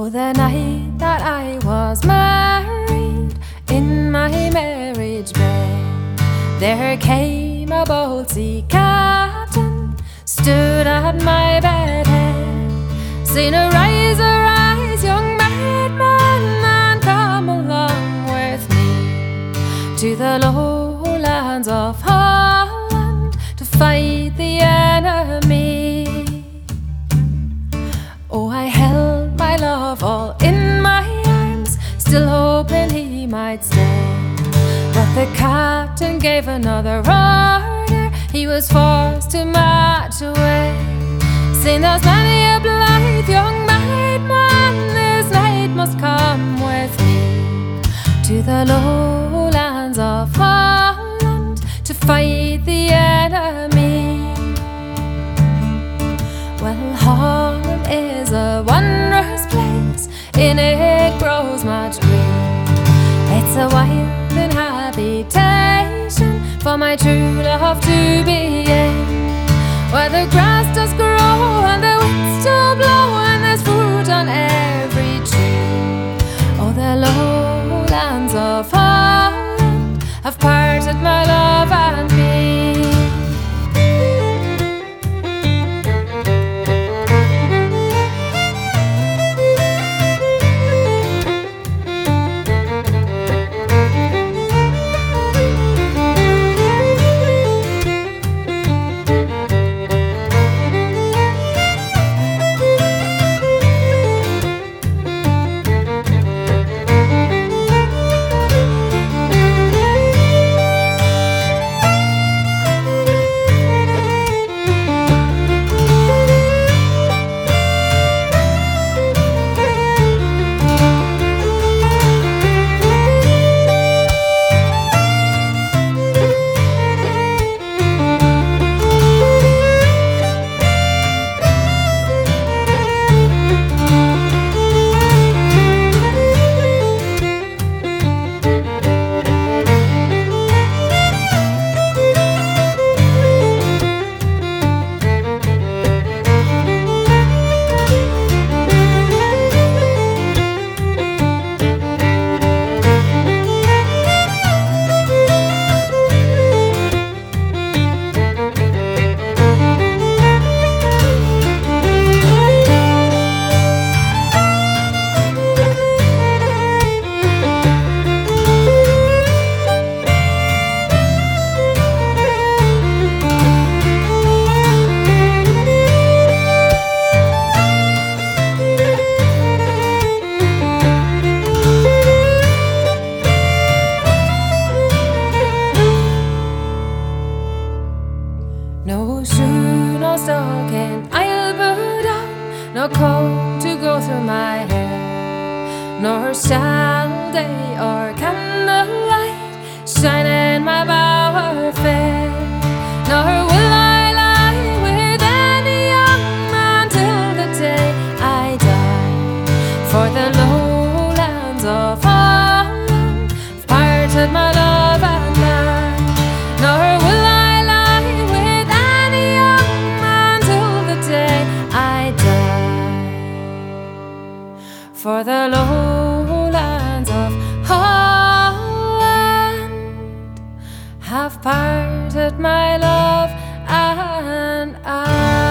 Oh, the night that I was married, in my marriage bed, there came a bold sea captain, stood at my bed head. Seen arise, young married man, and come along with me to the lowlands of Holland to fight the enemy. Oh, I held my love all in my arms, still hoping he might stay. But the captain gave another order, he was forced to march away. Saying there's many a blithe young married man, this night must come with me to the lowlands of Holland to fight the enemy. Well, Holland is a wondrous place, in it grows much green. It's a wild and habitation for my true love to be in, where the grass does grow and the winds do blow and there's fruit on every tree. Oh, the lowlands of Holland have parted my love and me. No shoe, no stocking, I'll put on, no coat to go through my hair, nor shall day or candlelight shine in my bower fair, nor will I lie with any young man till the day I die. For the lowlands of Holland have parted my love and mine, nor will I for the lowlands of Holland have parted my love and I.